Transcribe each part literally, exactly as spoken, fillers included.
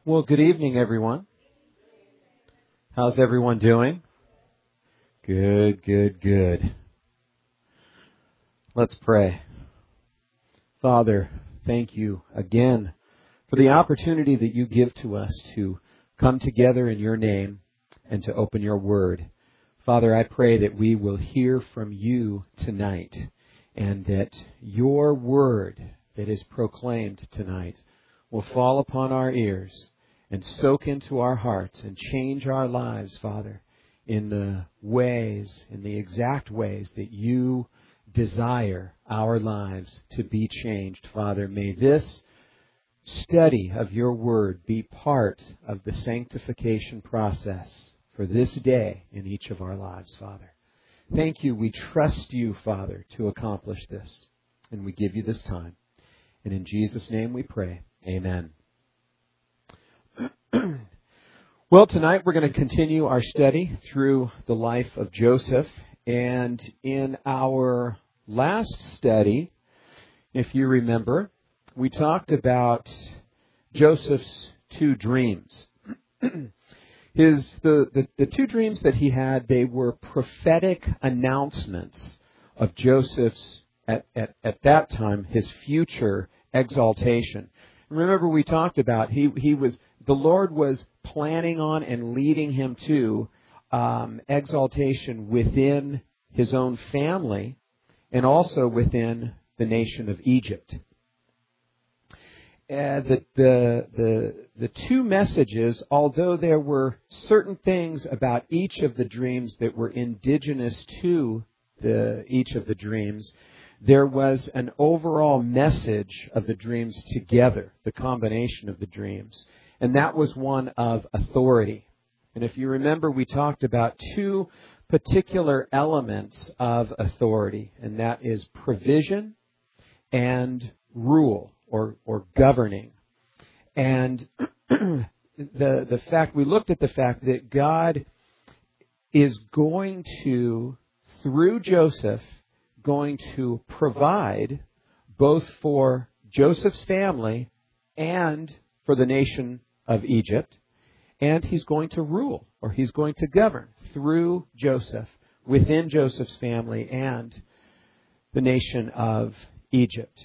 Well, good evening, everyone. How's everyone doing? Good, good, good. Let's pray. Father, thank you again for the opportunity that you give to us to come together in your name and to open your word. Father, I pray that we will hear from you tonight and that your word that is proclaimed tonight will fall upon our ears and soak into our hearts and change our lives, Father, in the ways, in the exact ways that you desire our lives to be changed. Father, may this study of your word be part of the sanctification process for this day in each of our lives, Father. Thank you. We trust you, Father, to accomplish this. And we give you this time. And in Jesus' name we pray. Amen. Well, tonight we're going to continue our study through the life of Joseph. And in our last study, if you remember, we talked about Joseph's two dreams. His the, the, the two dreams that he had, they were prophetic announcements of Joseph's, at, at, at that time, his future exaltation. Remember, we talked about he he was the Lord was planning on and leading him to um, exaltation within his own family and also within the nation of Egypt. Uh, the, the the the two messages, although there were certain things about each of the dreams that were indigenous to the each of the dreams, there was an overall message of the dreams together, the combination of the dreams. And that was one of authority. And if you remember, we talked about two particular elements of authority, and that is provision and rule, or, or governing. And the the fact, we looked at the fact that God is going to, through Joseph, going to provide both for Joseph's family and for the nation of Egypt, and he's going to rule, or he's going to govern through Joseph, within Joseph's family and the nation of Egypt.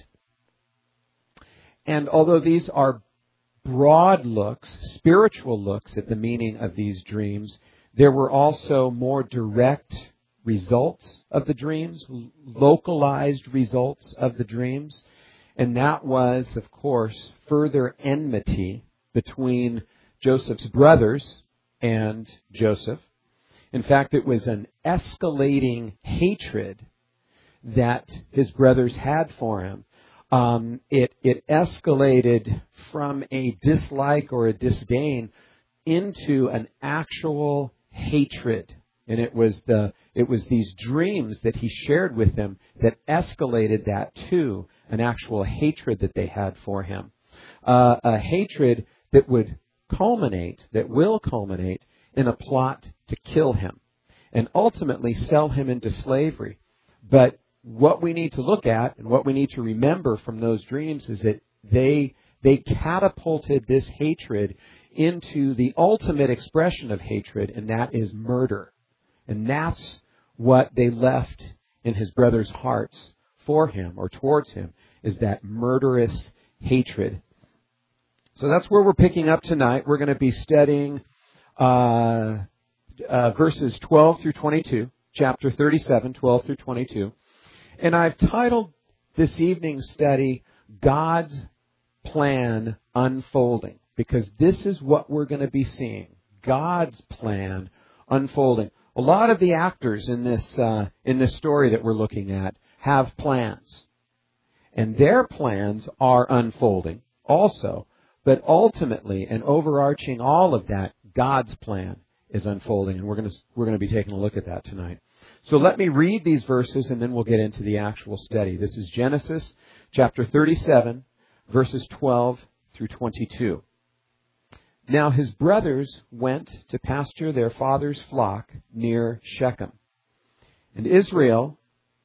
And although these are broad looks, spiritual looks at the meaning of these dreams, there were also more direct results of the dreams, localized results of the dreams. And that was, of course, further enmity between Joseph's brothers and Joseph. In fact, it was an escalating hatred that his brothers had for him. Um, it, it escalated from a dislike or a disdain into an actual hatred. And it was the it was these dreams that he shared with them that escalated that to an actual hatred that they had for him. Uh, a hatred that would culminate, that will culminate in a plot to kill him and ultimately sell him into slavery. But what we need to look at and what we need to remember from those dreams is that they they catapulted this hatred into the ultimate expression of hatred, and that is murder. And that's what they left in his brothers' hearts for him or towards him, is that murderous hatred. So that's where we're picking up tonight. We're going to be studying uh, uh, verses twelve through twenty-two, chapter thirty-seven, twelve through twenty-two. And I've titled this evening's study, God's Plan Unfolding, because this is what we're going to be seeing, God's plan unfolding. A lot of the actors in this uh, in this story that we're looking at have plans. And their plans are unfolding also. But ultimately, and overarching all of that, God's plan is unfolding. And we're going to we're going to be taking a look at that tonight. So let me read these verses and then we'll get into the actual study. This is Genesis chapter thirty-seven, verses twelve through twenty-two. Now his brothers went to pasture their father's flock near Shechem. And Israel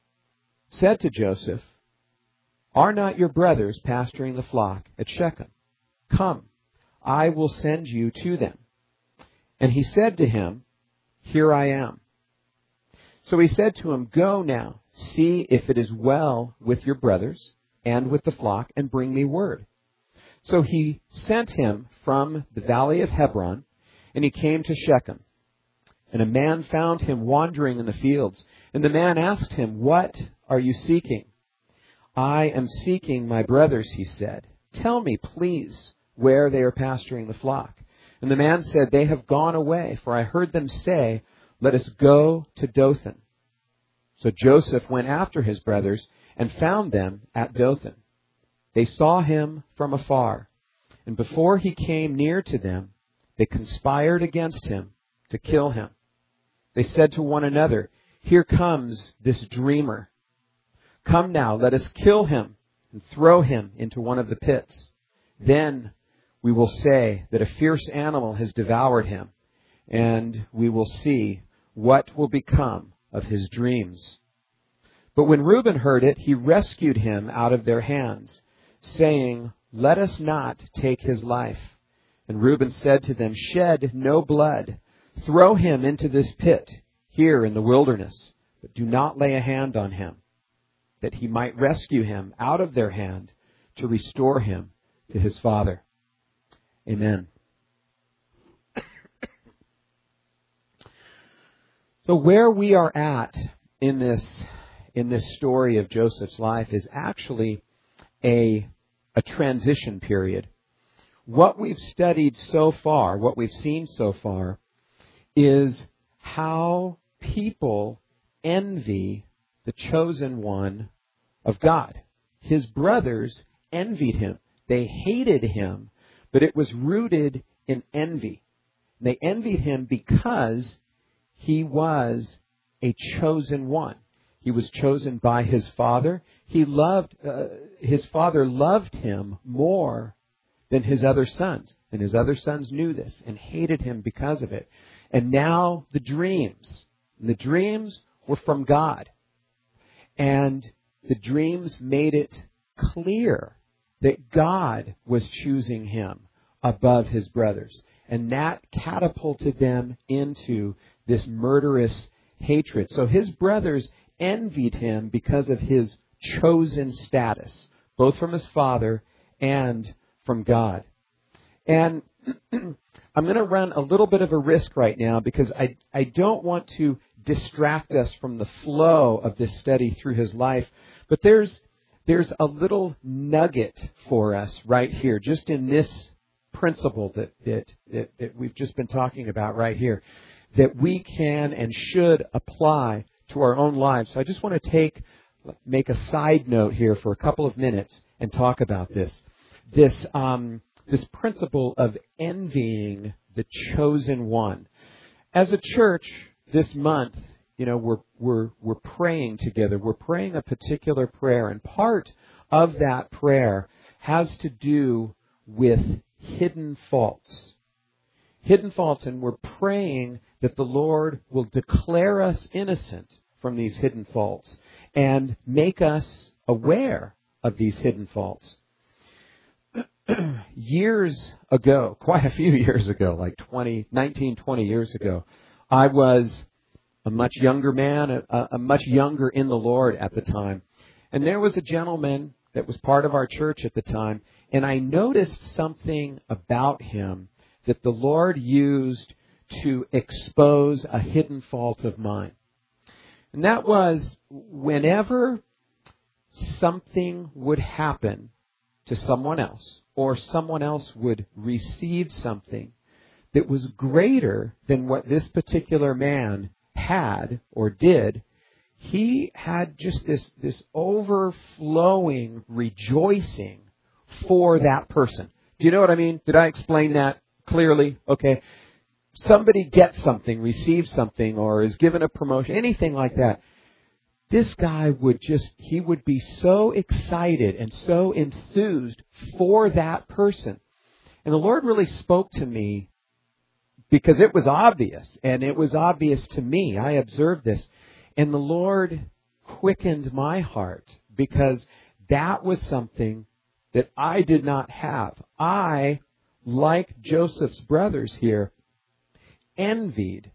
said to Joseph, "Are not your brothers pasturing the flock at Shechem? Come, I will send you to them. And he said to him, Here I am. So he said to him, Go now, see if it is well with your brothers and with the flock, and bring me word. So he sent him from the valley of Hebron, and he came to Shechem. And a man found him wandering in the fields. And the man asked him, What are you seeking? I am seeking my brothers, he said. Tell me, please, where they are pasturing the flock. And the man said, They have gone away, for I heard them say, Let us go to Dothan. So Joseph went after his brothers and found them at Dothan. They saw him from afar, and before he came near to them, they conspired against him to kill him. They said to one another, Here comes this dreamer. Come now, let us kill him and throw him into one of the pits. Then we will say that a fierce animal has devoured him, and we will see what will become of his dreams. But when Reuben heard it, he rescued him out of their hands, saying, Let us not take his life. And Reuben said to them, Shed no blood. Throw him into this pit here in the wilderness, but do not lay a hand on him, that he might rescue him out of their hand to restore him to his father. Amen. So where we are at in this in this story of Joseph's life is actually a a transition period. What we've studied so far, what we've seen so far, is how people envy the chosen one of God. His brothers envied him. They hated him, but it was rooted in envy. They envied him because he was a chosen one. He was chosen by his father. He loved, uh, his father loved him more than his other sons. And his other sons knew this and hated him because of it. And now the dreams. And the dreams were from God. And the dreams made it clear that God was choosing him above his brothers. And that catapulted them into this murderous hatred. So his brothers envied him because of his chosen status, both from his father and from God. And I'm going to run a little bit of a risk right now because I, I don't want to distract us from the flow of this study through his life. But there's there's a little nugget for us right here, just in this principle that, that, that, that we've just been talking about right here, that we can and should apply to our own lives. So I just want to take, make a side note here for a couple of minutes and talk about this. This, um, this principle of envying the chosen one. As a church this month, you know, we're, we're, we're praying together. We're praying a particular prayer, and part of that prayer has to do with hidden faults. Hidden faults, and we're praying that the Lord will declare us innocent from these hidden faults and make us aware of these hidden faults. Years ago, quite a few years ago, like twenty, nineteen, twenty years ago, I was a much younger man, a, a much younger in the Lord at the time. And there was a gentleman that was part of our church at the time, and I noticed something about him that the Lord used to expose a hidden fault of mine. And that was whenever something would happen to someone else, or someone else would receive something that was greater than what this particular man had or did, he had just this, this overflowing rejoicing for that person. Do you know what I mean? Did I explain that clearly? Okay. Somebody gets something, receives something, or is given a promotion, anything like that. This guy would just, he would be so excited and so enthused for that person. And the Lord really spoke to me because it was obvious, and it was obvious to me. I observed this. And the Lord quickened my heart because that was something that I did not have. I like Joseph's brothers here, envied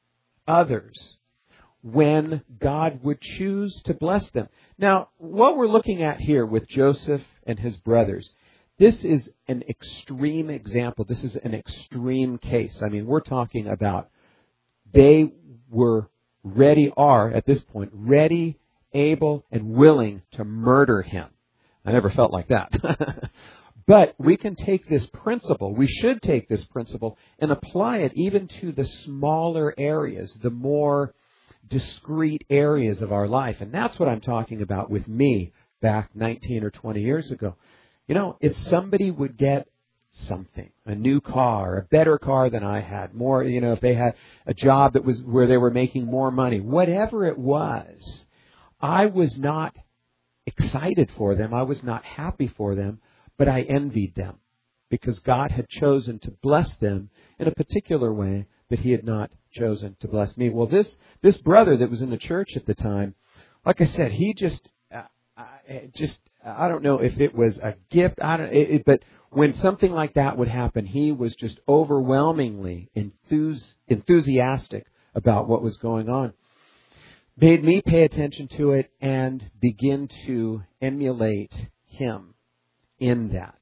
others when God would choose to bless them. Now, what we're looking at here with Joseph and his brothers, this is an extreme example. This is an extreme case. I mean, we're talking about they were ready, are at this point, ready, able, and willing to murder him. I never felt like that. But we can take this principle, we should take this principle and apply it even to the smaller areas, the more discrete areas of our life. And that's what I'm talking about with me back nineteen or twenty years ago. You know, if somebody would get something, a new car, a better car than I had, more, you know, if they had a job that was where they were making more money, whatever it was, I was not excited for them. I was not happy for them. But I envied them because God had chosen to bless them in a particular way that He had not chosen to bless me. Well, this this brother that was in the church at the time, like I said, he just, uh, just I don't know if it was a gift, I don't, it, it, but when something like that would happen, he was just overwhelmingly enthus, enthusiastic about what was going on. Made me pay attention to it and begin to emulate him in that.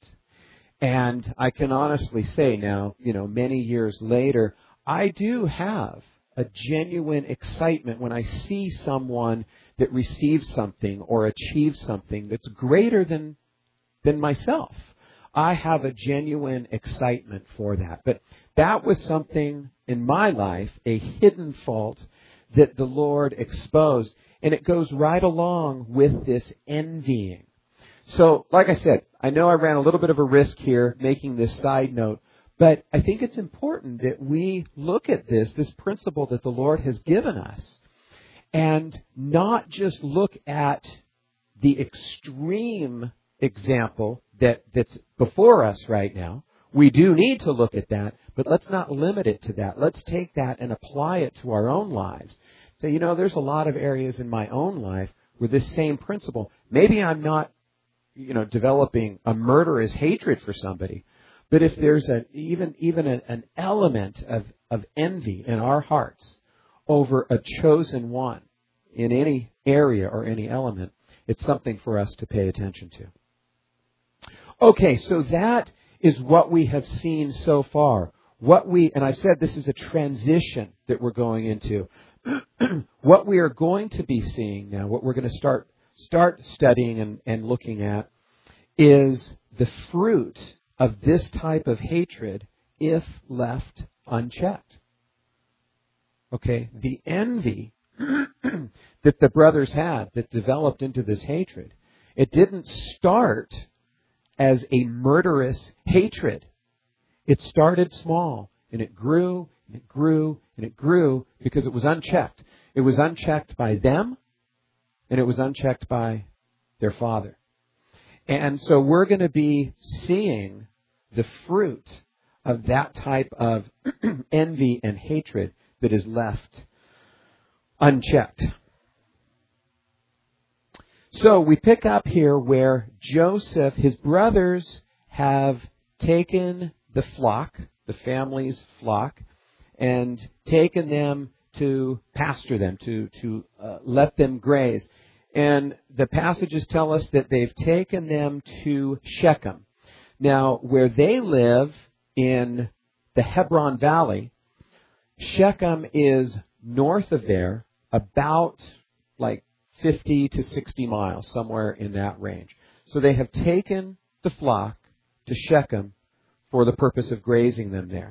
And I can honestly say now, you know, many years later, I do have a genuine excitement when I see someone that receives something or achieves something that's greater than than myself. I have a genuine excitement for that. But that was something in my life, a hidden fault that the Lord exposed. And it goes right along with this envying. So, like I said, I know I ran a little bit of a risk here making this side note, but I think it's important that we look at this, this principle that the Lord has given us, and not just look at the extreme example that, that's before us right now. We do need to look at that, but let's not limit it to that. Let's take that and apply it to our own lives. So, you know, there's a lot of areas in my own life where this same principle, maybe I'm not you know, developing a murderous hatred for somebody. But if there's a, even even a, an element of, of envy in our hearts over a chosen one in any area or any element, it's something for us to pay attention to. Okay, so that is what we have seen so far. What we, and I've said this is a transition that we're going into. What we are going to be seeing now, what we're going to start start studying and, and looking at is the fruit of this type of hatred if left unchecked. Okay, the envy that the brothers had that developed into this hatred, it didn't start as a murderous hatred. It started small and it grew and it grew and it grew because it was unchecked. It was unchecked by them. And it was unchecked by their father. And so we're going to be seeing the fruit of that type of envy and hatred that is left unchecked. So we pick up here where Joseph, his brothers, have taken the flock, the family's flock, and taken them to pasture them, to, to uh, let them graze. And the passages tell us that they've taken them to Shechem. Now, where they live in the Hebron Valley, Shechem is north of there, about like fifty to sixty miles, somewhere in that range. So they have taken the flock to Shechem for the purpose of grazing them there.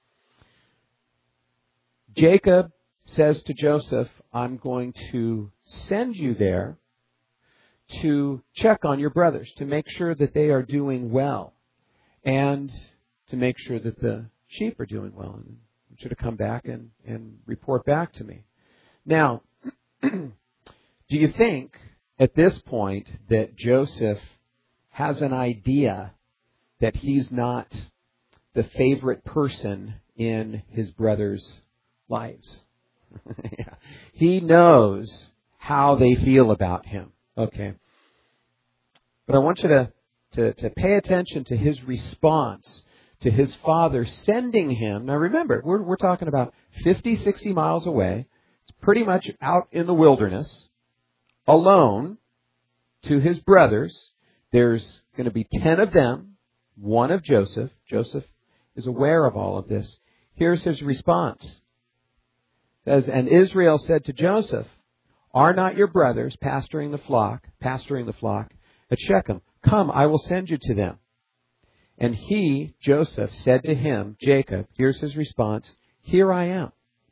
Jacob says to Joseph, I'm going to send you there to check on your brothers, to make sure that they are doing well, and to make sure that the sheep are doing well. And you should have come back and, and report back to me. Now, do you think at this point that Joseph has an idea that he's not the favorite person in his brothers' lives? Yeah. He knows how they feel about him. Okay. But I want you to, to, to pay attention to his response to his father, sending him. Now remember, we're, we're talking about fifty, sixty miles away. It's pretty much out in the wilderness, alone, to his brothers. There's going to be ten of them, one of Joseph. Joseph is aware of all of this. Here's his response. It says, and Israel said to Joseph, are not your brothers pasturing the flock, pasturing the flock at Shechem? Come, I will send you to them. And he, Joseph, said to him, Jacob, here's his response, here I am.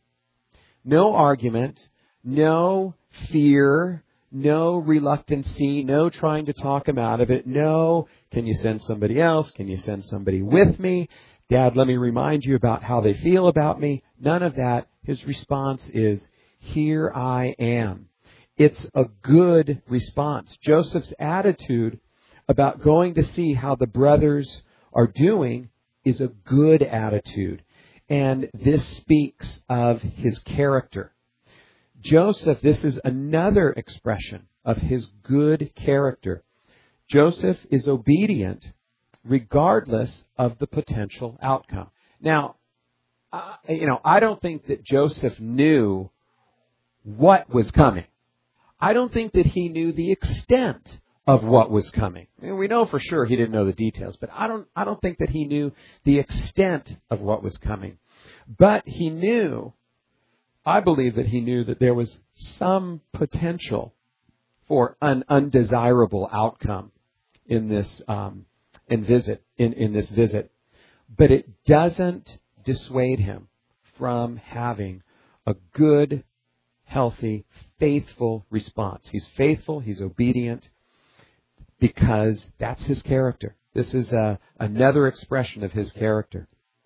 No argument, no fear, no reluctancy, no trying to talk him out of it. No, can you send somebody else? Can you send somebody with me? Dad, let me remind you about how they feel about me. None of that. His response is, here I am. It's a good response. Joseph's attitude about going to see how the brothers are doing is a good attitude. And this speaks of his character. Joseph, this is another expression of his good character. Joseph is obedient regardless of the potential outcome. Now, uh, you know, I don't think that Joseph knew what was coming. I don't think that he knew the extent of what was coming. I mean, we know for sure he didn't know the details, but I don't, I don't think that he knew the extent of what was coming. But he knew, I believe that he knew that there was some potential for an undesirable outcome in this um, in visit in, in this visit. But it doesn't dissuade him from having a good, healthy, faithful response. He's faithful, he's obedient, because that's his character. This is a, another expression of his character.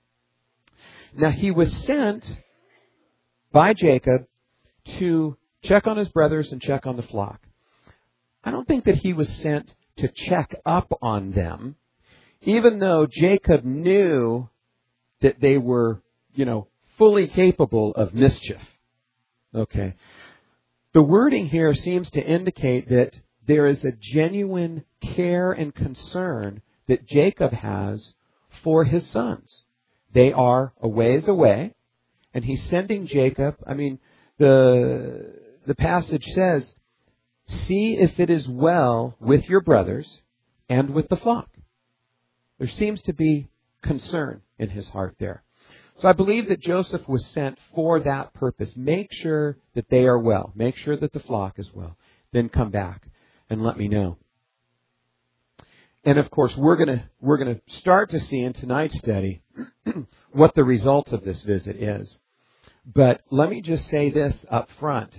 Now, he was sent by Jacob to check on his brothers and check on the flock. I don't think that he was sent to check up on them, even though Jacob knew that they were, you know, fully capable of mischief. Okay. The wording here seems to indicate that there is a genuine care and concern that Jacob has for his sons. They are a ways away, and he's sending Jacob. I mean, the the passage says, see if it is well with your brothers and with the flock. There seems to be concern in his heart there. So I believe that Joseph was sent for that purpose. Make sure that they are well. Make sure that the flock is well. Then come back and let me know. And of course, we're going to we're going to start to see in tonight's study what the result of this visit is. But let me just say this up front.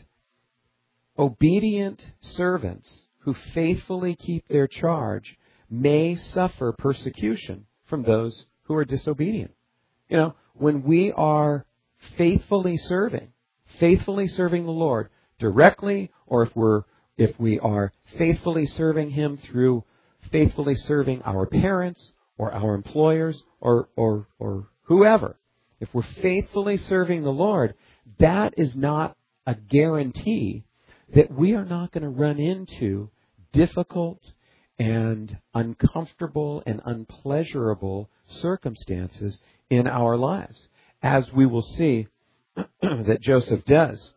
Obedient servants who faithfully keep their charge may suffer persecution from those who are disobedient. You know, when we are faithfully serving, faithfully serving the Lord directly, or if we're if we are faithfully serving Him through faithfully serving our parents or our employers or or or whoever, if we're faithfully serving the Lord, that is not a guarantee that we are not going to run into difficult and uncomfortable and unpleasurable circumstances in our lives, as we will see that Joseph does.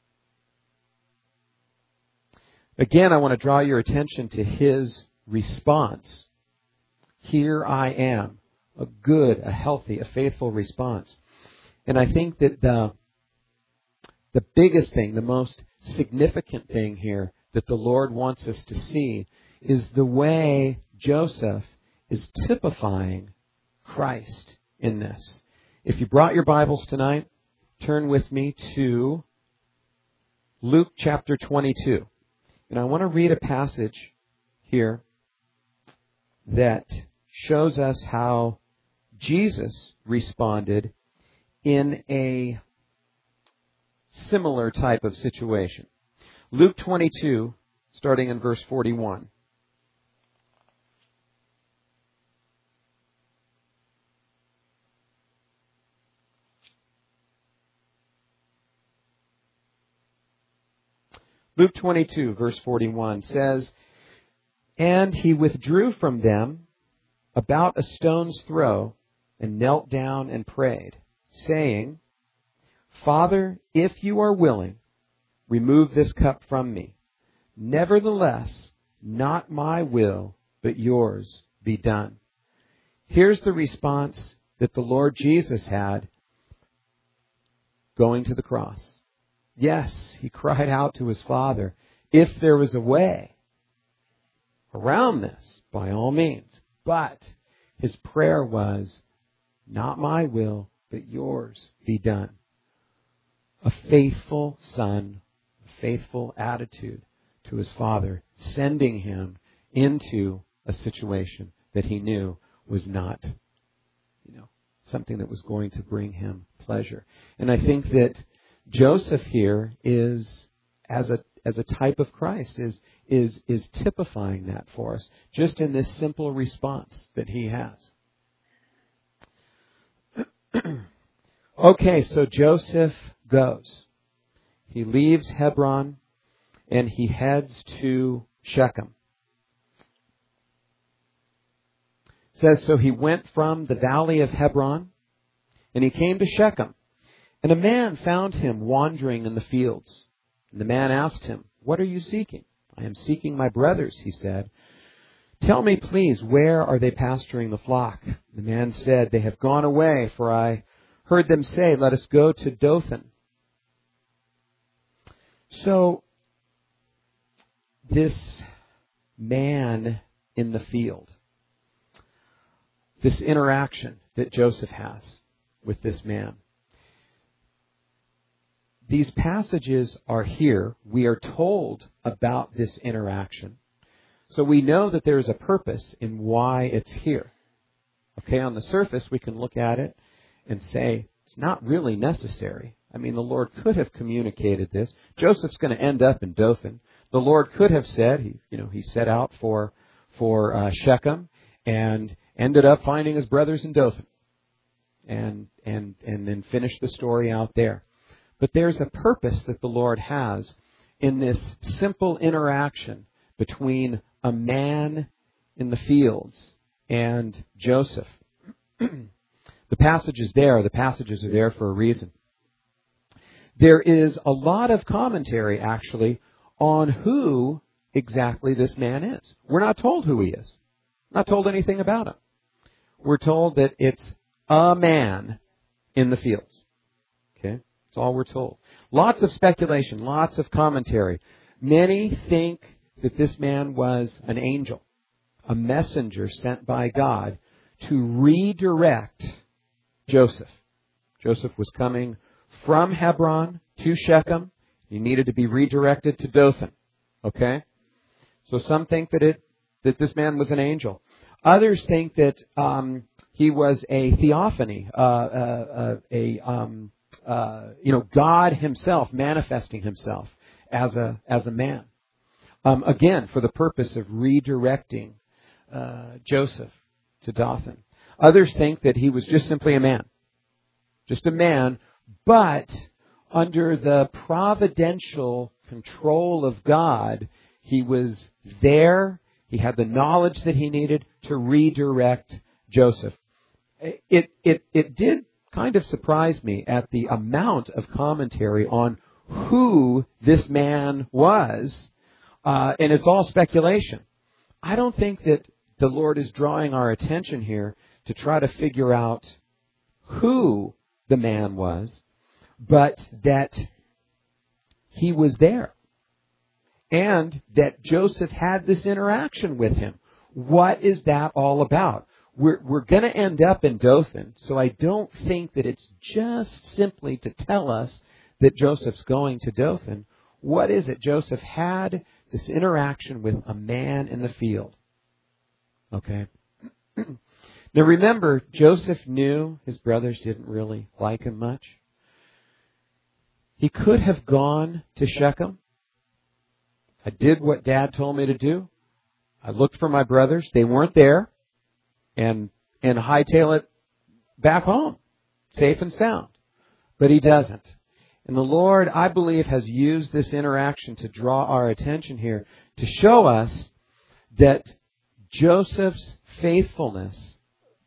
Again, I want to draw your attention to his response. Here I am. A good, a healthy, a faithful response. And I think that the, the biggest thing, the most significant thing here that the Lord wants us to see is the way Joseph is typifying Christ in this. If you brought your Bibles tonight, turn with me to Luke chapter twenty-two. And I want to read a passage here that shows us how Jesus responded in a similar type of situation. Luke twenty-two, starting in verse forty-one. Luke twenty-two, verse forty-one says, and he withdrew from them about a stone's throw, and knelt down and prayed, saying, Father, if you are willing, remove this cup from me. Nevertheless, not my will, but yours be done. Here's the response that the Lord Jesus had going to the cross. Yes, he cried out to his Father, if there was a way around this, by all means. But his prayer was, not my will, but yours be done. A faithful son, a faithful attitude to his Father, sending him into a situation that he knew was not, you know, something that was going to bring him pleasure. And I think that Joseph here is, as a as a type of Christ, is is is typifying that for us, just in this simple response that he has. Okay, so Joseph goes. He leaves Hebron and he heads to Shechem. It says, so he went from the valley of Hebron and he came to Shechem. And a man found him wandering in the fields. And the man asked him, what are you seeking? I am seeking my brothers, he said. Tell me, please, where are they pasturing the flock? The man said, they have gone away, for I heard them say, let us go to Dothan. So, this man in the field, this interaction that Joseph has with this man, these passages are here. We are told about this interaction. So we know that there is a purpose in why it's here. Okay, on the surface, we can look at it and say, it's not really necessary. I mean, the Lord could have communicated this. Joseph's going to end up in Dothan. The Lord could have said, he, you know, he set out for, for uh, Shechem and ended up finding his brothers in Dothan and, and, and then finished the story out there. But there's a purpose that the Lord has in this simple interaction between a man in the fields and Joseph. The passages there, the passages are there for a reason. There is a lot of commentary, actually, on who exactly this man is. We're not told who he is. Not told anything about him. We're told that it's a man in the fields. Okay? That's all we're told. Lots of speculation, lots of commentary. Many think that this man was an angel, a messenger sent by God to redirect Joseph. Joseph was coming from Hebron to Shechem. He needed to be redirected to Dothan. Okay? So some think that it that this man was an angel. Others think that um, he was a theophany, uh, uh, uh, a um, uh, you know, God Himself manifesting Himself as a as a man. Um, again, for the purpose of redirecting uh, Joseph to Dothan. Others think that he was just simply a man, just a man, but under the providential control of God, he was there. He had the knowledge that he needed to redirect Joseph. It it it did kind of surprise me at the amount of commentary on who this man was, uh, and it's all speculation. I don't think that the Lord is drawing our attention here to try to figure out who the man was, but that he was there. And that Joseph had this interaction with him. What is that all about? We're, we're going to end up in Dothan, so I don't think that it's just simply to tell us that Joseph's going to Dothan. What is it? Joseph had this interaction with a man in the field. Okay? Now remember, Joseph knew his brothers didn't really like him much. He could have gone to Shechem. I did what Dad told me to do. I looked for my brothers. They weren't there. And and hightail it back home, safe and sound. But he doesn't. And the Lord, I believe, has used this interaction to draw our attention here to show us that Joseph's faithfulness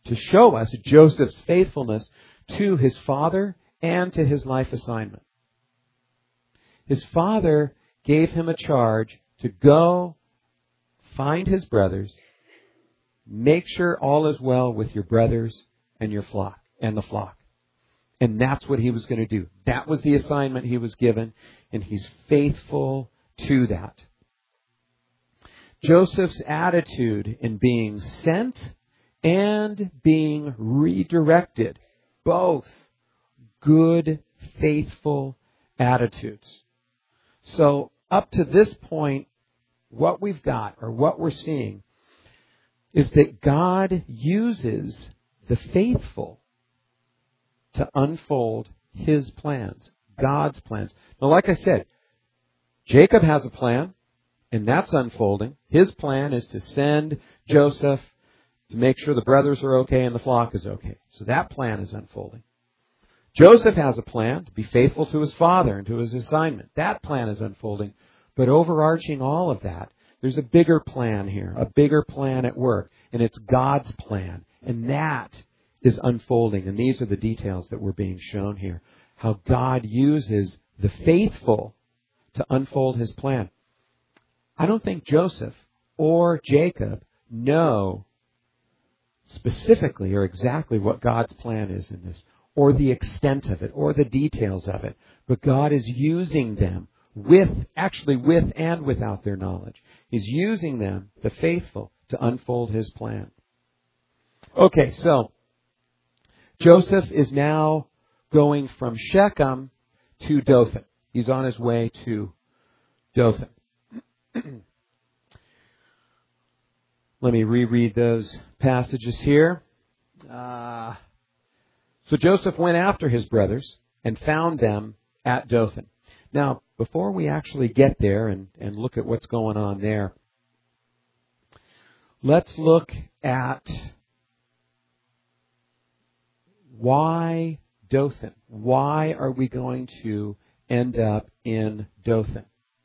to show us Joseph's faithfulness to his father and to his life assignment. His father gave him a charge to go find his brothers, make sure all is well with your brothers and your flock and the flock. And that's what he was going to do. That was the assignment he was given, and he's faithful to that. Joseph's attitude in being sent and being redirected, both good, faithful attitudes. So up to this point, what we've got, or what we're seeing, is that God uses the faithful to unfold his plans, God's plans. Now, like I said, Jacob has a plan, and that's unfolding. His plan is to send Joseph to make sure the brothers are okay and the flock is okay. So that plan is unfolding. Joseph has a plan to be faithful to his father and to his assignment. That plan is unfolding. But overarching all of that, there's a bigger plan here, a bigger plan at work, and it's God's plan. And that is unfolding. And these are the details that were being shown here. How God uses the faithful to unfold his plan. I don't think Joseph or Jacob know specifically or exactly what God's plan is in this, or the extent of it, or the details of it. But God is using them with, actually with and without their knowledge. He's using them, the faithful, to unfold his plan. Okay, so Joseph is now going from Shechem to Dothan. He's on his way to Dothan. Let me reread those passages here. Uh, so Joseph went after his brothers and found them at Dothan. Now, before we actually get there and, and look at what's going on there, let's look at why Dothan. Why are we going to end up in Dothan?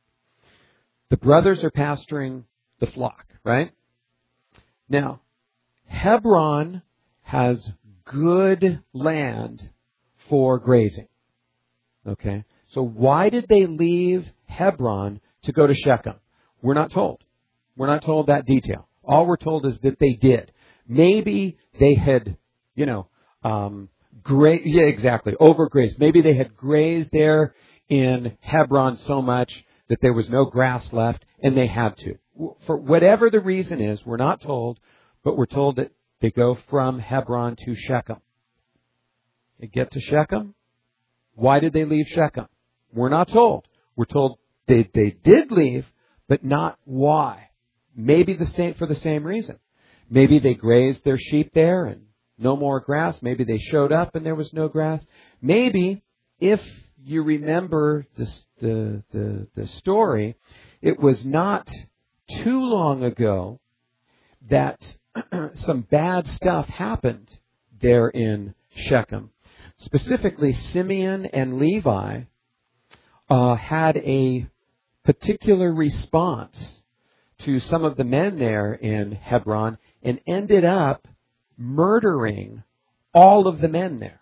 The brothers are pasturing the flock, right? Now, Hebron has good land for grazing. Okay? So why did they leave Hebron to go to Shechem? We're not told. We're not told that detail. All we're told is that they did. Maybe they had, you know, um, gra- yeah, exactly, overgrazed. Maybe they had grazed there in Hebron so much that there was no grass left, and they had to. For whatever the reason is, we're not told, but we're told that they go from Hebron to Shechem. They get to Shechem. Why did they leave Shechem? We're not told. We're told they, they did leave, but not why. Maybe the same for the same reason. Maybe they grazed their sheep there and no more grass. Maybe they showed up and there was no grass. Maybe, if you remember this, the, the, the story, it was not too long ago that some bad stuff happened there in Shechem. Specifically, Simeon and Levi uh, had a particular response to some of the men there in Hebron and ended up murdering all of the men there.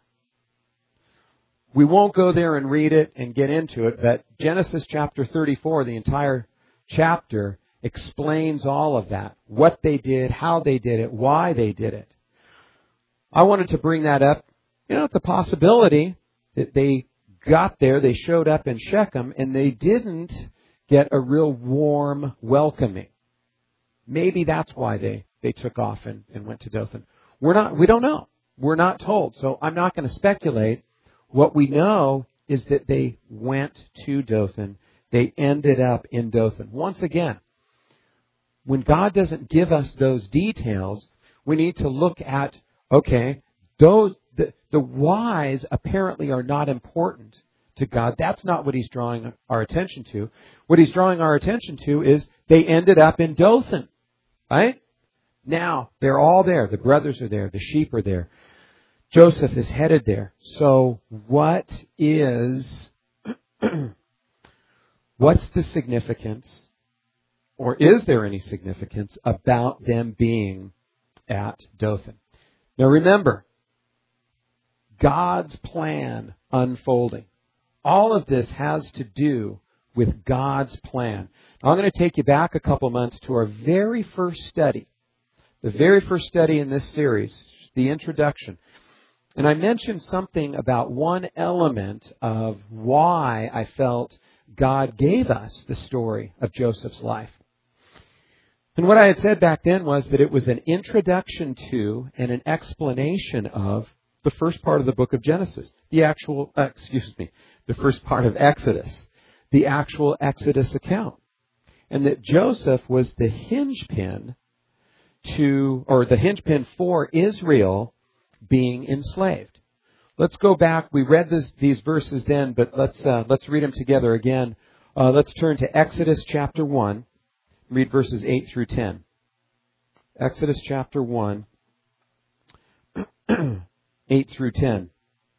We won't go there and read it and get into it, but Genesis chapter thirty-four, the entire chapter, explains all of that. What they did, how they did it, why they did it. I wanted to bring that up. You know, it's a possibility that they got there, they showed up in Shechem, and they didn't get a real warm welcoming. Maybe that's why they, they took off and, and went to Dothan. We're not, we don't know. We're not told. So I'm not going to speculate. What we know is that they went to Dothan. They ended up in Dothan. Once again, when God doesn't give us those details, we need to look at, okay, those the, the whys apparently are not important to God. That's not what he's drawing our attention to. What he's drawing our attention to is they ended up in Dothan, right? Now, they're all there. The brothers are there. The sheep are there. Joseph is headed there. So what is, what's the significance, or is there any significance about them being at Dothan? Now remember, God's plan unfolding. All of this has to do with God's plan. Now, I'm going to take you back a couple months to our very first study. The very first study in this series, the introduction. And I mentioned something about one element of why I felt God gave us the story of Joseph's life. And what I had said back then was that it was an introduction to and an explanation of the first part of the book of Genesis, the actual, uh, excuse me, the first part of Exodus, the actual Exodus account. And that Joseph was the hinge pin to, or the hinge pin for Israel being enslaved. Let's go back. We read this, these verses then, but let's uh, let's read them together again. Uh, let's turn to Exodus chapter one. Read verses eight through ten. Exodus chapter one, eight through ten.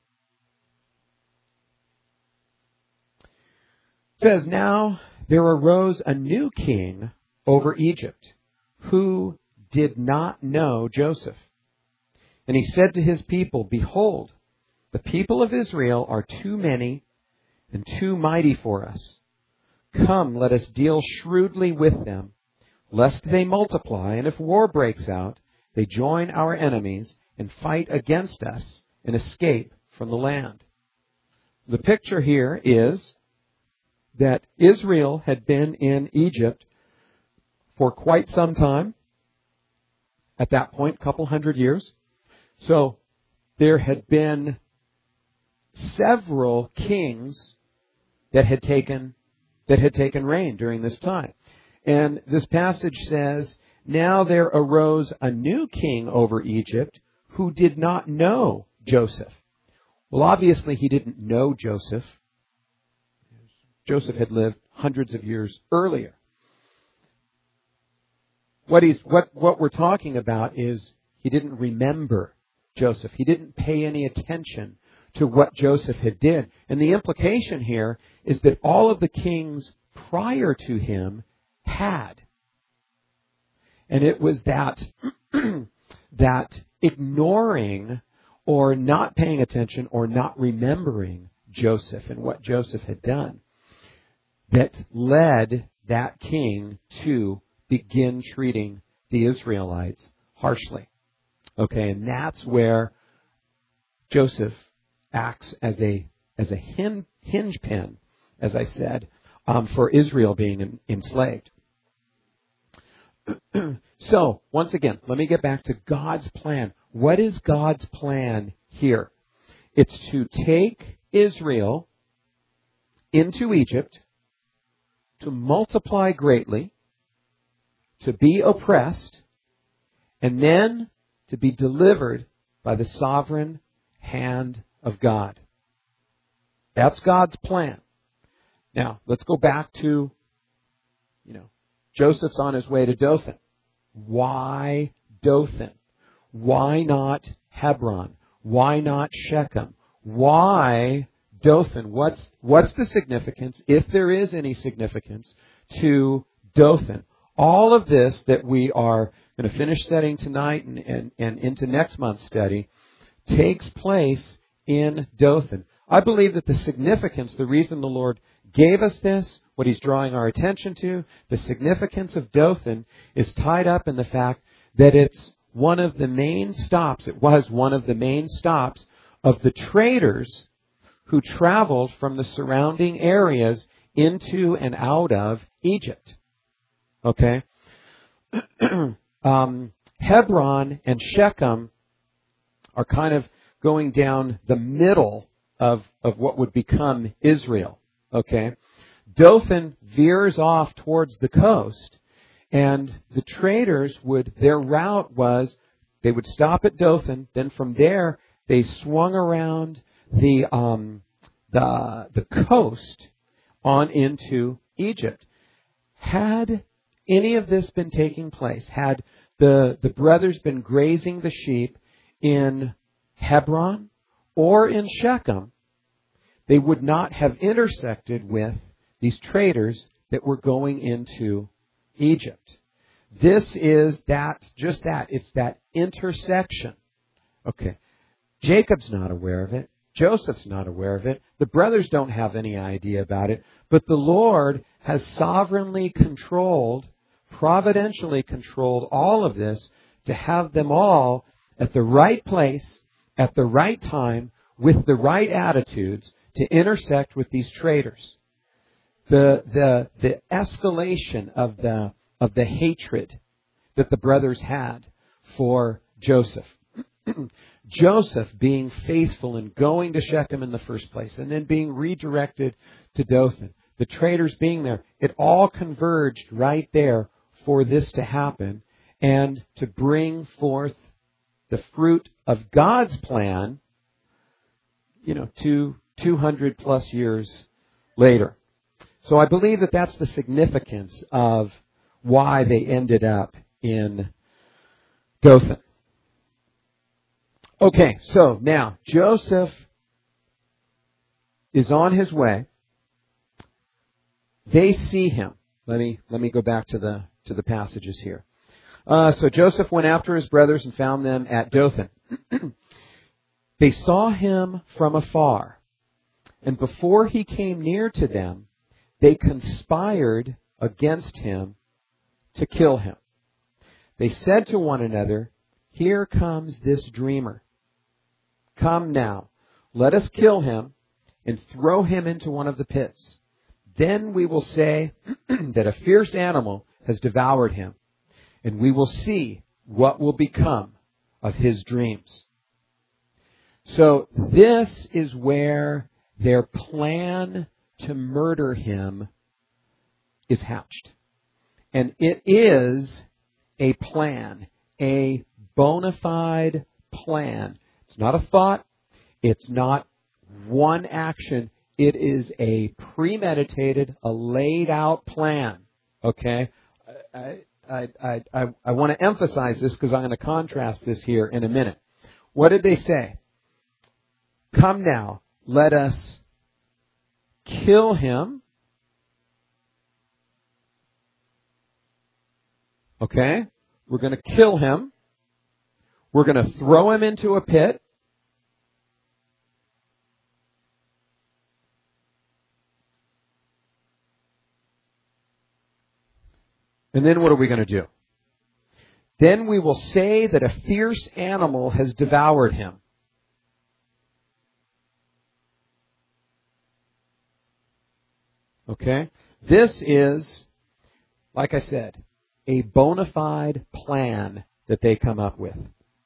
It says, "Now there arose a new king over Egypt, who did not know Joseph. And he said to his people, 'Behold, the people of Israel are too many and too mighty for us. Come, let us deal shrewdly with them, lest they multiply, and if war breaks out, they join our enemies and fight against us and escape from the land.'" The picture here is that Israel had been in Egypt for quite some time. At that point, a couple hundred years. So there had been several kings that had taken that had taken reign during this time. And this passage says, "Now there arose a new king over Egypt who did not know Joseph." Well, obviously he didn't know Joseph. Joseph had lived hundreds of years earlier. What he's what, what we're talking about is he didn't remember Joseph. He didn't pay any attention to what Joseph had did. And the implication here is that all of the kings prior to him had. And it was that that ignoring or not paying attention or not remembering Joseph and what Joseph had done that led that king to begin treating the Israelites harshly. Okay, and that's where Joseph acts as a as a hin, hinge pin, as I said, um, for Israel being in, enslaved. So, once again, let me get back to God's plan. What is God's plan here? It's to take Israel into Egypt, to multiply greatly, to be oppressed, and then to be delivered by the sovereign hand of God. That's God's plan. Now, let's go back to, you know, Joseph's on his way to Dothan. Why Dothan? Why not Hebron? Why not Shechem? Why Dothan? What's, what's the significance, if there is any significance, to Dothan? All of this that we are going to finish studying tonight and, and, and into next month's study takes place in Dothan. I believe that the significance, the reason the Lord gave us this, what He's drawing our attention to, the significance of Dothan is tied up in the fact that it's one of the main stops, it was one of the main stops of the traders who traveled from the surrounding areas into and out of Egypt. Okay? um, Hebron and Shechem are kind of going down the middle of, of what would become Israel. Okay? Dothan veers off towards the coast, and the traders would, their route was, they would stop at Dothan, then from there they swung around the um, the the coast on into Egypt. Had any of this been taking place, had the, the brothers been grazing the sheep in Hebron or in Shechem, they would not have intersected with these traders that were going into Egypt. This is that, just that, it's that intersection Okay. Jacob's not aware of it. Joseph's not aware of it. The brothers don't have any idea about it. But the Lord has sovereignly controlled, providentially controlled all of this to have them all at the right place, at the right time, with the right attitudes to intersect with these traitors. The, the, the escalation of the, of the hatred that the brothers had for Joseph. Joseph being faithful and going to Shechem in the first place and then being redirected to Dothan. The traitors being there. It all converged right there for this to happen and to bring forth the fruit of God's plan, you know, to two hundred plus years later. So I believe that that's the significance of why they ended up in Dothan. Okay, so now Joseph is on his way. They see him. Let me let me go back to the to the passages here. Uh, so Joseph went after his brothers and found them at Dothan. They saw him from afar, and before he came near to them, they conspired against him to kill him. They said to one another, "Here comes this dreamer. Come now, let us kill him and throw him into one of the pits. Then we will say that a fierce animal has devoured him, and we will see what will become of his dreams." So this is where their plan to murder him is hatched. And it is a plan, a bona fide plan. It's not a thought. It's not one action. It is a premeditated, a laid out plan. Okay? I, I, I, I, I want to emphasize this because I'm going to contrast this here in a minute. What did they say? Come now, let us kill him. Okay? We're going to kill him. We're going to throw him into a pit. And then what are we going to do? Then we will say that a fierce animal has devoured him. Okay? This is, like I said, a bona fide plan that they come up with.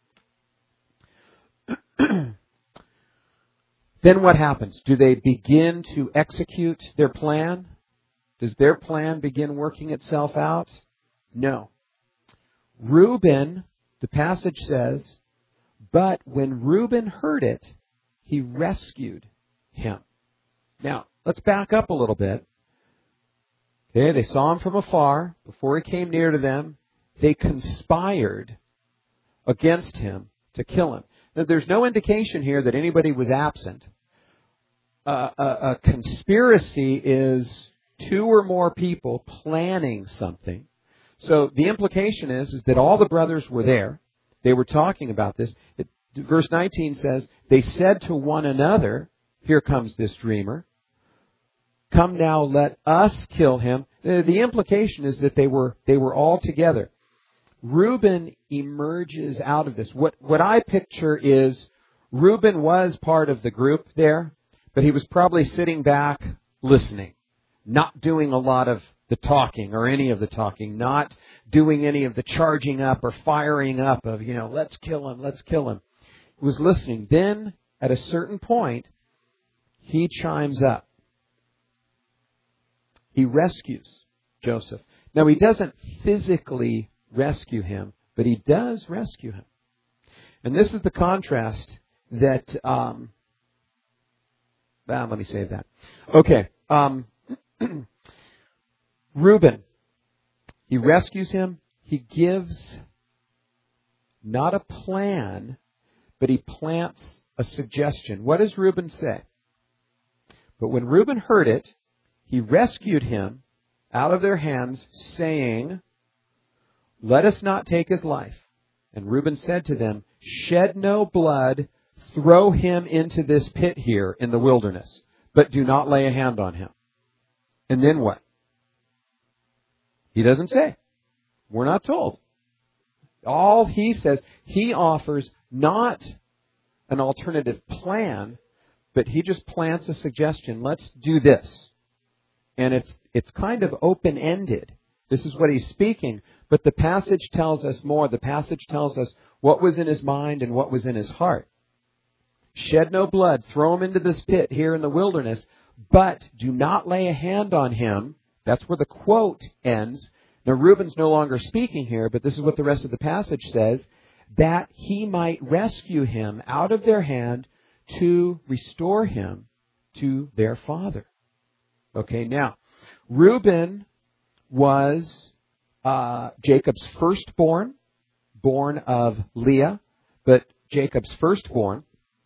Then what happens? Do they begin to execute their plan? Does their plan begin working itself out? No. Reuben, the passage says, but when Reuben heard it, he rescued him. Now, let's back up a little bit. Okay, they saw him from afar. Before he came near to them, they conspired against him to kill him. Now, there's no indication here that anybody was absent. Uh, a, a conspiracy is two or more people planning something. So the implication is, is that all the brothers were there. They were talking about this. It, verse nineteen says, they said to one another, here comes this dreamer. Come now, let us kill him. The implication is that they were they were all together. Reuben emerges out of this. What what I picture is Reuben was part of the group there, but he was probably sitting back listening, not doing a lot of the talking or any of the talking, not doing any of the charging up or firing up of, you know, let's kill him, let's kill him. He was listening. Then, at a certain point, he chimes up. He rescues Joseph. Now, he doesn't physically rescue him, but he does rescue him. And this is the contrast that, um, ah, let me save that. Okay. Um, Reuben, he rescues him. He gives not a plan, but he plants a suggestion. What does Reuben say? But when Reuben heard it, he rescued him out of their hands, saying, let us not take his life, And Reuben said to them, "Shed no blood, throw him into this pit here in the wilderness, but do not lay a hand on him." And then what? He doesn't say. We're not told. All he says, he offers not an alternative plan, but he just plants a suggestion. Let's do this. And it's it's kind of open-ended. This is what he's speaking, but the passage tells us more. The passage tells us what was in his mind and what was in his heart. Shed no blood, throw him into this pit here in the wilderness, but do not lay a hand on him. That's where the quote ends. Now, Reuben's no longer speaking here, but this is what the rest of the passage says, that he might rescue him out of their hand to restore him to their father. Okay, now, Reuben was uh, Jacob's firstborn, born of Leah, but Jacob's firstborn.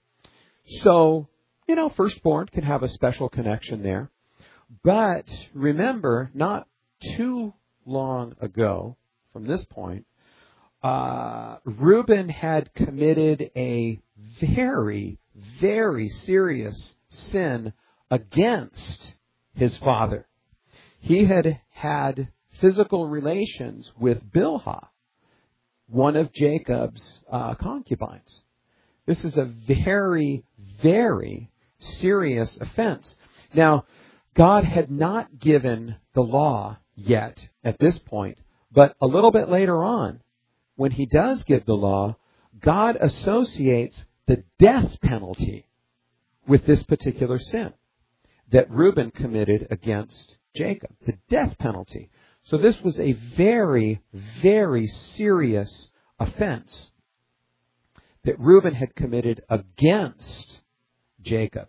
So, you know, firstborn can have a special connection there. But remember, not too long ago, from this point, uh, Reuben had committed a very, very serious sin against his father. He had had physical relations with Bilhah, one of Jacob's uh, concubines. This is a very, very serious offense. Now, God had not given the law yet at this point, but a little bit later on, when he does give the law, God associates the death penalty with this particular sin that Reuben committed against Jacob, the death penalty. So this was a very, very serious offense that Reuben had committed against Jacob.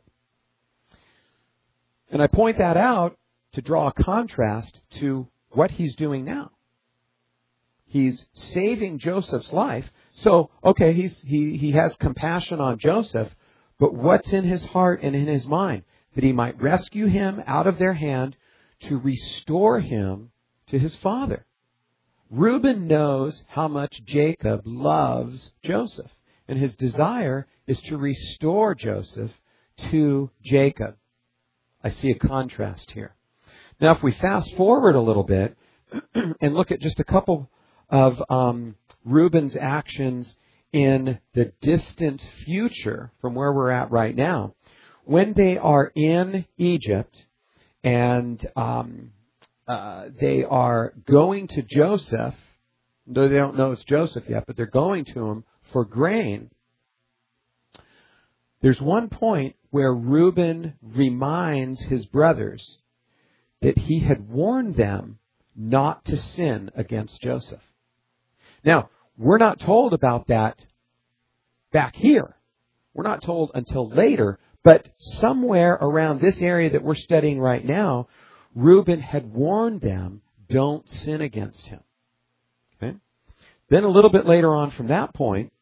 And I point that out to draw a contrast to what he's doing now. He's saving Joseph's life. So, okay, he's, he, he has compassion on Joseph, but what's in his heart and in his mind? That he might rescue him out of their hand to restore him to his father. Reuben knows how much Jacob loves Joseph, and his desire is to restore Joseph to Jacob. I see a contrast here. Now, if we fast forward a little bit and look at just a couple of um, Reuben's actions in the distant future from where we're at right now, when they are in Egypt and um, uh, they are going to Joseph, though they don't know it's Joseph yet, but they're going to him for grain, there's one point where Reuben reminds his brothers that he had warned them not to sin against Joseph. Now, we're not told about that back here. We're not told until later, but somewhere around this area that we're studying right now, Reuben had warned them, don't sin against him. Okay? Then a little bit later on from that point,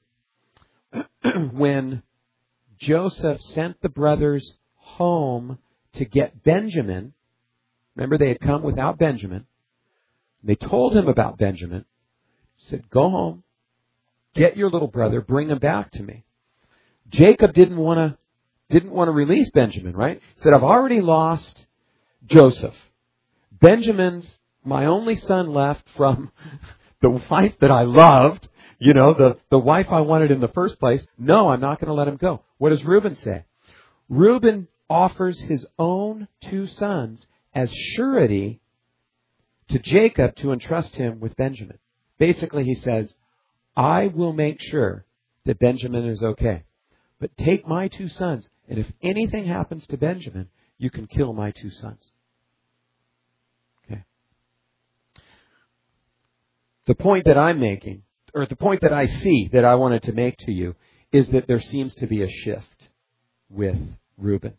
when Joseph sent the brothers home to get Benjamin, remember they had come without Benjamin, they told him about Benjamin, said, go home, get your little brother, bring him back to me. Jacob didn't want to didn't want to release Benjamin, right? He said, I've already lost Joseph. Benjamin's my only son left from the wife that I loved, you know, the, the wife I wanted in the first place. No, I'm not going to let him go. What does Reuben say? Reuben offers his own two sons as surety to Jacob to entrust him with Benjamin. Basically, he says, I will make sure that Benjamin is okay. But take my two sons, and if anything happens to Benjamin, you can kill my two sons. Okay. The point that I'm making, or the point that I see that I wanted to make to you, is that there seems to be a shift with Reuben.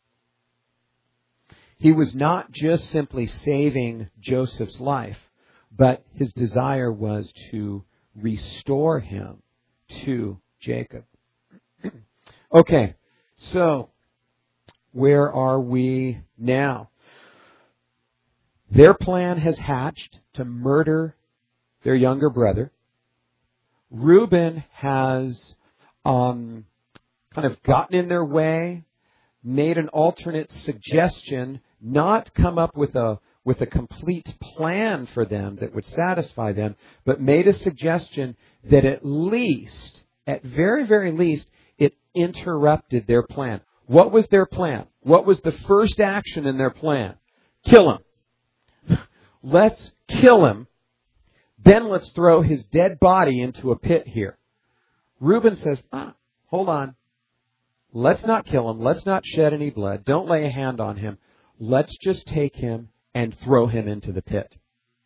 He was not just simply saving Joseph's life, but his desire was to restore him to Jacob. Okay, so where are we now? Their plan has hatched to murder their younger brother. Reuben has um, kind of gotten in their way, made an alternate suggestion, not come up with a with a complete plan for them that would satisfy them, but made a suggestion that at least, at very, very least, it interrupted their plan. What was their plan? What was the first action in their plan? Kill him. Let's kill him. Then let's throw his dead body into a pit here. Reuben says, ah, hold on. Let's not kill him. Let's not shed any blood. Don't lay a hand on him. Let's just take him and throw him into the pit.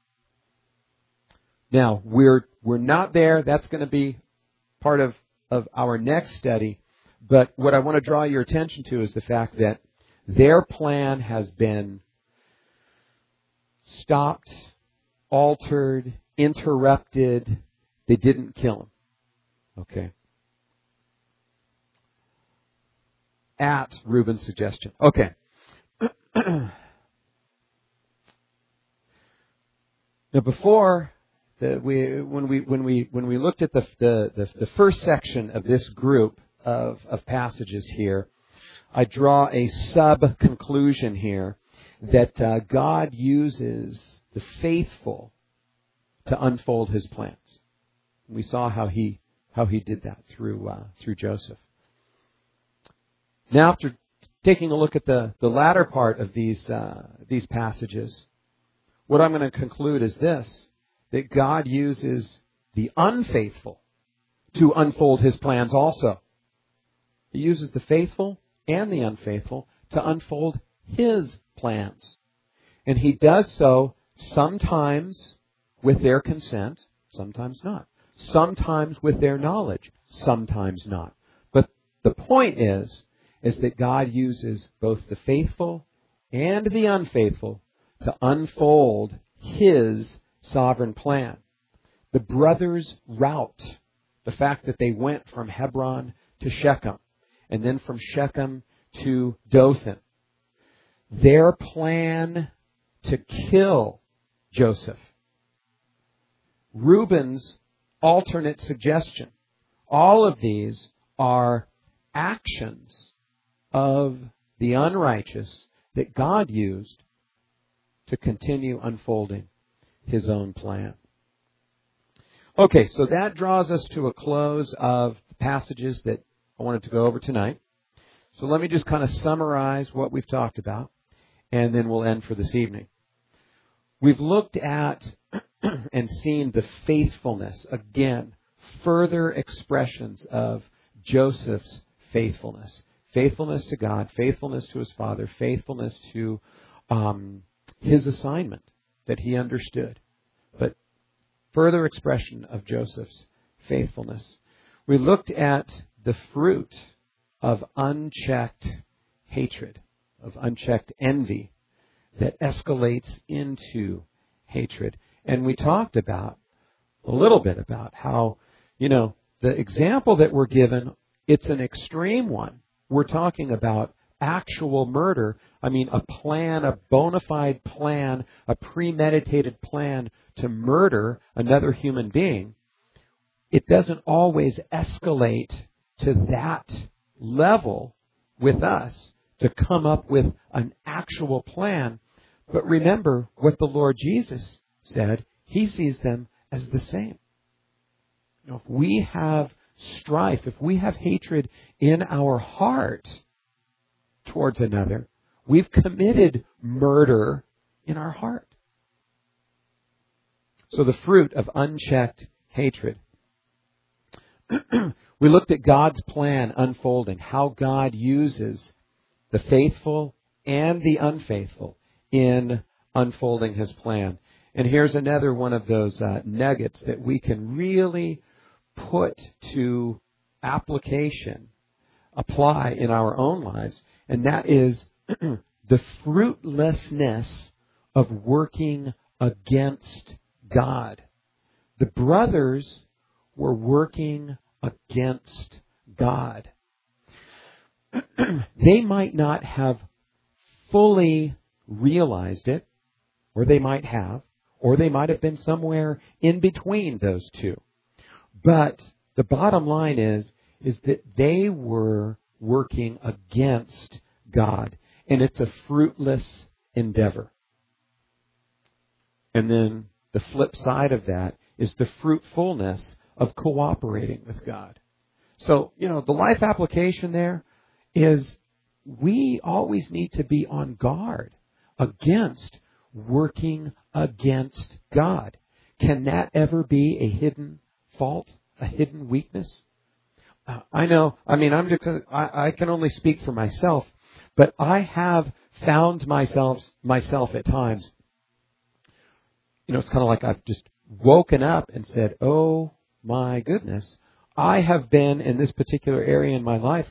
Now, we're we're not there. That's going to be part of, of our next study. But what I want to draw your attention to is the fact that their plan has been stopped, altered, interrupted. They didn't kill him. Okay. At Reuben's suggestion. Okay. Now, before the, we, when we when we when we looked at the, the the the first section of this group of of passages here, I draw a sub conclusion here that uh, God uses the faithful to unfold His plans. We saw how he how he did that through uh, through Joseph. Now, after taking a look at the, the latter part of these uh, these passages, what I'm going to conclude is this, that God uses the unfaithful to unfold His plans also. He uses the faithful and the unfaithful to unfold His plans. And He does so sometimes with their consent, sometimes not. Sometimes with their knowledge, sometimes not. But the point is, is that God uses both the faithful and the unfaithful to unfold His sovereign plan. The brothers' route, the fact that they went from Hebron to Shechem, and then from Shechem to Dothan, their plan to kill Joseph, Reuben's alternate suggestion, all of these are actions of the unrighteous that God used to continue unfolding His own plan. Okay, so that draws us to a close of the passages that I wanted to go over tonight. So let me just kind of summarize what we've talked about, and then we'll end for this evening. We've looked at and seen the faithfulness, again, further expressions of Joseph's faithfulness. Faithfulness to God, faithfulness to his father, faithfulness to um, his assignment that he understood. But further expression of Joseph's faithfulness. We looked at the fruit of unchecked hatred, of unchecked envy that escalates into hatred. And we talked about, a little bit about how, you know, the example that we're given, it's an extreme one. We're talking about actual murder. I mean, a plan, a bona fide plan, a premeditated plan to murder another human being. It doesn't always escalate to that level with us to come up with an actual plan. But remember what the Lord Jesus said. He sees them as the same. You know, if we have strife, if we have hatred in our heart towards another, we've committed murder in our heart. So the fruit of unchecked hatred. We looked at God's plan unfolding, how God uses the faithful and the unfaithful in unfolding His plan. And here's another one of those uh, nuggets that we can really put to application, apply in our own lives, and that is the fruitlessness of working against God. The brothers were working against God. They might not have fully realized it, or they might have, or they might have been somewhere in between those two. But the bottom line is, is that they were working against God. And it's a fruitless endeavor. And then the flip side of that is the fruitfulness of cooperating with God. So, you know, the life application there is we always need to be on guard against working against God. Can that ever be a hidden fault, a hidden weakness? Uh, I know, I mean, I'm just, I, I can only speak for myself, but I have found myself, myself at times, you know, it's kind of like I've just woken up and said, oh my goodness, I have been in this particular area in my life.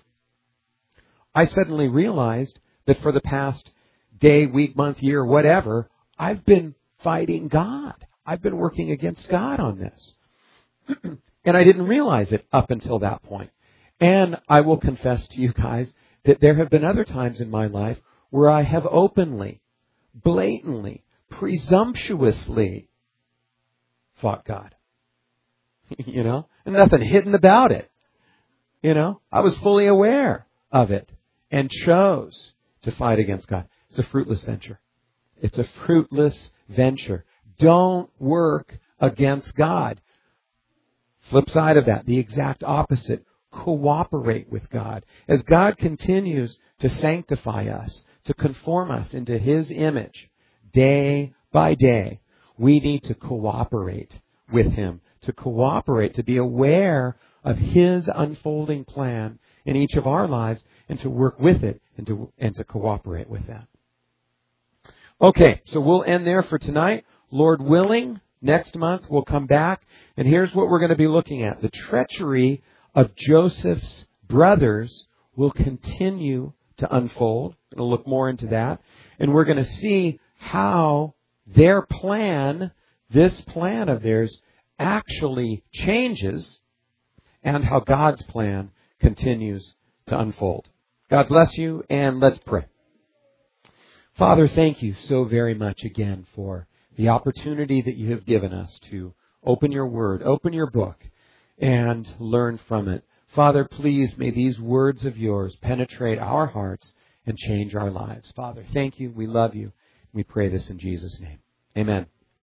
I suddenly realized that for the past day, week, month, year, whatever, I've been fighting God. I've been working against God on this. And I didn't realize it up until that point. And I will confess to you guys that there have been other times in my life where I have openly, blatantly, presumptuously fought God. You know? And nothing hidden about it. You know? I was fully aware of it and chose to fight against God. It's a fruitless venture. It's a fruitless venture. Don't work against God. Flip side of that, the exact opposite. Cooperate with God. As God continues to sanctify us, to conform us into His image, day by day, we need to cooperate with Him. To cooperate, to be aware of His unfolding plan in each of our lives, and to work with it, and to, and to cooperate with that. Okay, so we'll end there for tonight. Lord willing, next month we'll come back, and here's what we're going to be looking at. The treachery of Joseph's brothers will continue to unfold. We're going to look more into that. And we're going to see how their plan, this plan of theirs, actually changes, and how God's plan continues to unfold. God bless you, and let's pray. Father, thank you so very much again for the opportunity that you have given us to open your word, open your book, and learn from it. Father, please may these words of yours penetrate our hearts and change our lives. Father, thank you. We love you. We pray this in Jesus' name. Amen.